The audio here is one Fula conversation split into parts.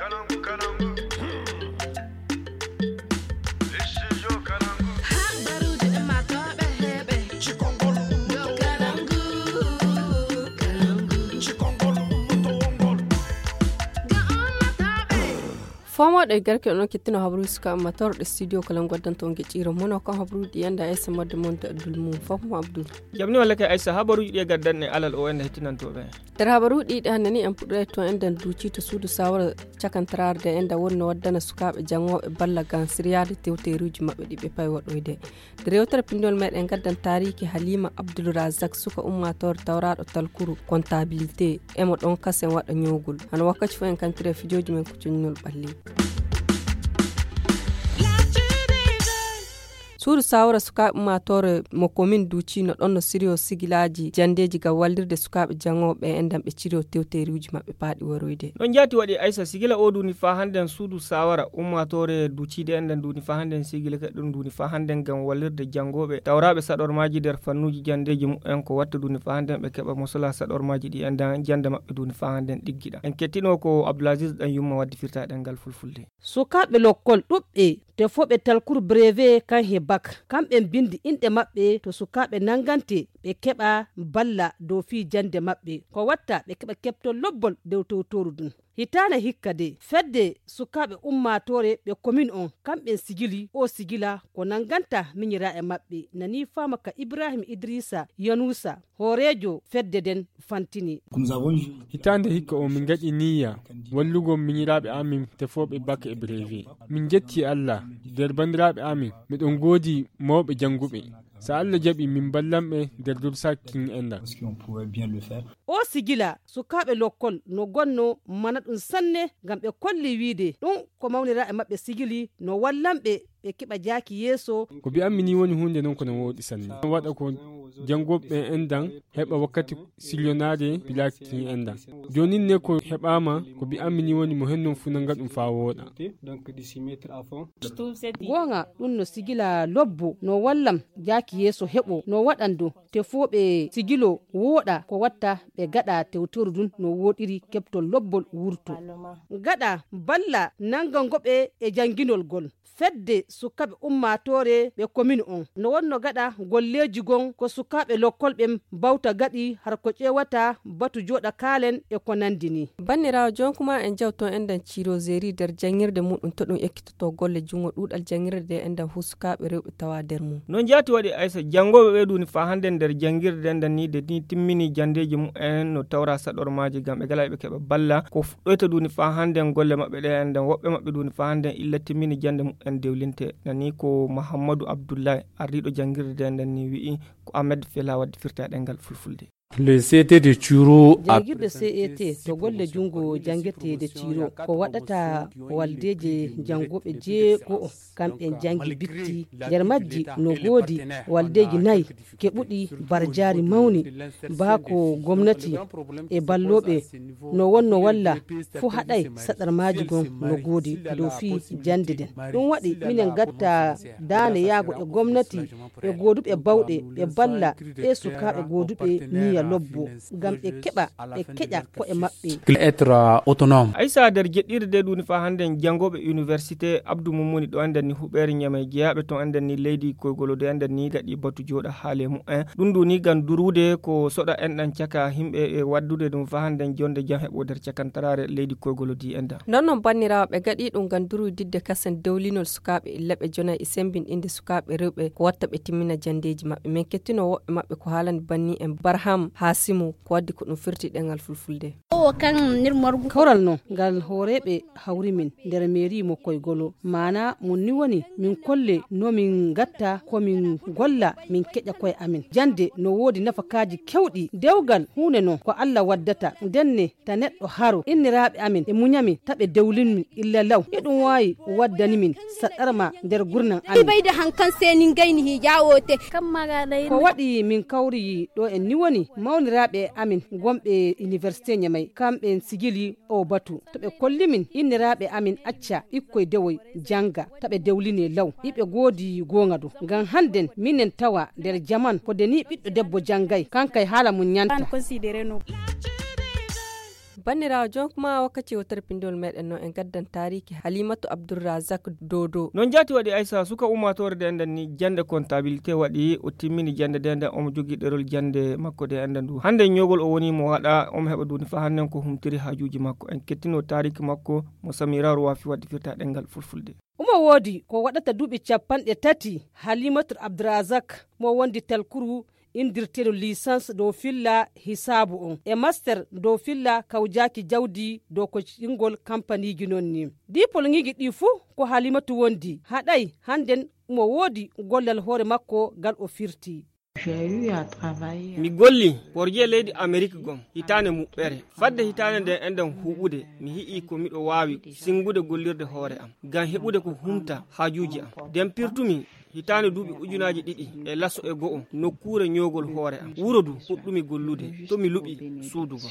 Fama da garke no kitina habru suka amator da studio kalan gwadan to nge ciro mono kan habru di yanda ay sama da monta Abdul mu Fama Abdul jamni wala kai aisa habaru di gaddan ne alal o wanda hitinan to be dar habaru di da nani an pudo to endan duci to sudu sawar cakan tarar da enda wonno waddana suka be jango e balla gan siriya de tewteruji mabbe di be pay wadoyde rewtar pindol meden gaddan tariki Halima Abdul Razak suka ummator tawrado talkuru comptabilité e mo don kasen wada nyogul an wakati fu en kan tre fijoji men ko cunnol balli suru sawra suka matore mo komin duci no don no sirio sigilaji jandeji ga waldirde suka be jangobe endam be cirio tewteriuji mabbe paadi woroyde don jati wadi aisa sigila o duni fa handen sudu sawara ummatore duci de endan duni fa handen sigila ka dun duni fa handen gam waldirde jangobe tawrabe sador maji der fannuji jandeji mu en ko watta duni fa handen be keba musala sador maji di endan janda mabbe duni fa handen diggida en kettino ko Abdulaziz dan yumma waddi firta dengal fulfulde suka be lokkol dubbe te fobe talkur breve kan hebak kambe bindi inde mabbe to sukabe nangante be keba balla do fi jande mabbe ko watta be keba kepto lobbol dew torudun hitana hikkade fedde sukabe ummatore be commune on kambe sigili o sigila ko nanganta minyira e mabbe nani fama ka Ibrahim Idrissa Yanusa horejo fedde den fantini hitande hikka o min gadi niyya wallugo minyirabe amin te fobe bak e breve min jetti Allah der bandirabe amin mi don godi mawbe jangube sa Allah jabi min ballambe der dursakin enda o sigila sukabe lokkol no gonno manadun sanne gam be kolli wiide dum ko mawnira e mabbe sigili no wallambe be kiba jaki yeso ko bi amini woni hunde non ko no wodi sanne wada ko jangobe endan heba wakkati silionade bilaki endan joni ne ko hebama ko bi amini woni mo hennon funa ngadum fa woda gonga dun no sigila lobbo no wallam jaki yeso hebo no wadandu te fobe sigilo woda ko watta be gada tewtordun no wodiri kepto lobbol wurto gada balla nangan gobe e janginol gol fedde sukabe ummatore be commune on no wonno gada golleji gon ko sukabe lokkol be bawta gadi har ko cewata batu joda kalen e ko nandini bannira jon kuma en jawto endan ciro zeri der jangirde mudum to dum ekkito golle jungo dudal jangirde endan husukabe rewbe tawa der mum non jati wadi aisa jangobe be duni fa handen der jangirde endan ni de ni timmini jandeji mu en no tawra sador maji gambe galaybe kebe balla ko fuddoyta duni fa handen golle mabbe de endan wobbe mabbe duni fa handen illa timmini jande mu en dewlinte nani ko Muhammadu Abdullahi arrido jangirde endan ni wi ko Ahmed Fela waddi firta dengal fulfulde le CT de Chiro jangirde CET to golle jungo jangete de Chiro ko wadata waldeje jangobe je ko kambe jangi bitti der majji no godi waldeji nay ke budi barjari mauni ba ko gwamnati e ballobe no wonno walla fu hadai sadar maji gon no godi do fi jandiden dum wadi minen gatta dane yago e gwamnati e godube bawde e balla e suka e godube ni lobbo gam e keba e keja ko e mabbe être autonome aisa der jeddirde duni fa handen jangobe université Abdou Mumuni do andani hubere nyame giyabe to andani leydi koygolo de andani gadi batu joda haale mu dum duni gan durude ko soda en dan ciaka himbe e waddude dum fa handen jonde jam hebo der ciakantarare leydi koygolo di enda non bannira be gadi dum gan duru didde kasen dawlinol sukabe labe jona e sembin inde sukabe rewbe ko watta be timmina jandeji mabbe men kettino wobbe mabbe ko haalan banni en Barham Hasimu ko waddi ko dum firti dengal fulfulde o kan nirmorgu kawral no gal horebe hawri min der mairie mo koygolo mana munni woni min kolle no min gatta ko min golla min keja koy amin jande no wodi nafakaji kewdi dewgal hune no ko Allah waddata denne ta neddo haro innirabe amin e munyami tabe dewlin min illa law edum wayi waddani min sadarma der gurnan amin bayda hankan senin gaini hi jawote kam maga dai ko wadi min kawri do en ni woni mawnirabe amin gombe université nyamay kambe sigili o batu tabe kollimin innirabe amin acca ikkoy dewoy janga tabe dewline law ibe godi gongado gan handen minen tawa der jaman ko deni biddo debbo jangay kankay hala mun nyanta bandirawo jon kuma wakati wotar pindol meɗen no en gaddan tariki Halimatu Abdurrazak Dodo non jati waɗi Aissa suka ummatore de enden ni jande comptabilité waɗi o timmini jande de enden omo jogi ɗerol jande makko de enden du hande nyogol o woni mo waɗa omo heɓa duni fa hannen ko humtiri hajuji makko en kettino tariki makko mo Samiraru wafi waddi firta ɗengal fulfulde. Wodi ko waɗata duuɓi 30 Halimatu Abdurrazak mo wondi telkuru indirteno licence do filla hisabu on e master do filla kawjaki jawdi do ko cingol company gi non ni dipol ngigi ɗi fu ko Halimatu wondi haɗay handen mo woodi gollal hoore makko gal o firti. Mi golli porje leydi Amerique gon hitane muɓɓere fadde hitane nde enden huɓude mi hi'i ko miɗo wawi singude gollirde hoore am ngam heɓude ko humta hajuji am nden pirtumi hitane duuɓi ujunaji ɗiɗi e lasso e go'o nokkure nyogol hoore am wuro du fuɗɗumi gollude to mi luɓi suudugo.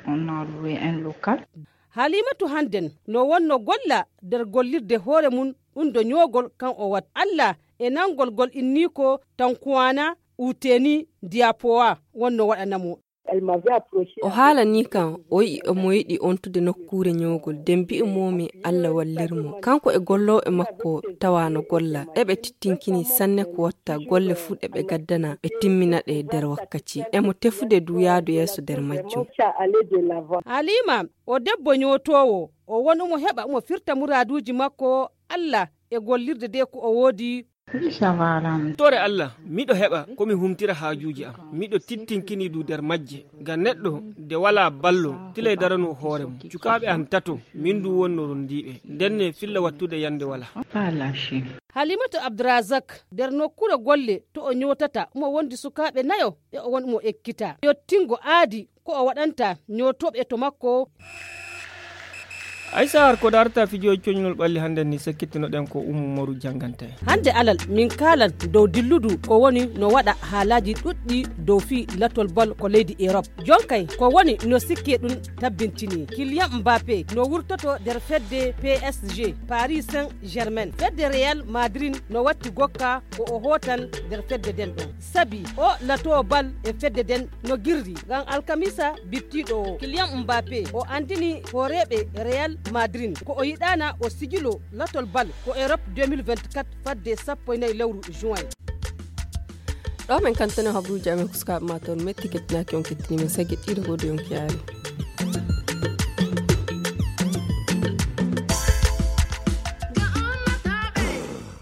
Halimatu handen no wonno golla nder gollirde hoore mun ɗum nyogol kan o wat Allah e nangol gol inni ko tankuwana uteni diapoa wonno waɗanamo. O haala ni kan o yi omo yiɗi ontude nokkure nyogol den mbi'i momi Allah wallirmo kanko e gollo e makko tawano golla eɓe tittinkini sanne ko watta golle fu ɓe gaddana ɓe timmina ɗe nder wakkati emo tefude duyaadu yeeso nder majjum. Halima o debbo nyotowo o woni mo heɓa mo firta muraduji makko Allah e gollirde de ko o woodi. tore Allah miɗo heɓa komi humtira hajuji am miɗo tittinkini du nder majje ngam neɗɗo de wala ballo tile darano hoore mum cukaɓe am tato min du wonno rondiɓe ndenne filla wattude yande wala. Halimatu Abdurrazak nder nokkure golle to o nyotata mo wondi sukaɓe nayo e o woni mo ekkita yottingo aadi ko o waɗanta nyotoɓe to makko. Aissa har ko darta fijo coñnol balli hande ni sakkitino den ko Umaru jangante hande alal min kalan dow dilludu ko woni no wada haalaji duddi dow fi latol bal ko leydi Europe jonkay ko woni no sikke dun tabbintini Kylian Mbappé no wurtoto der fedde PSG Paris Saint-Germain fedde Real Madrid no watti gokka ko o hotal der fedde den do sabi o lato bal e fedde den no girdi gan alkamisa bittido Kylian Mbappé o andini horebe Real Madrid ko o yidana o sigilo latol bal ko Europe 2024 fadde 14 lewru juin. ɗo men kantane habruji amen kuska matol metti kettinaaki on kettini men sagiɗɗiɗo godo yonki yaari.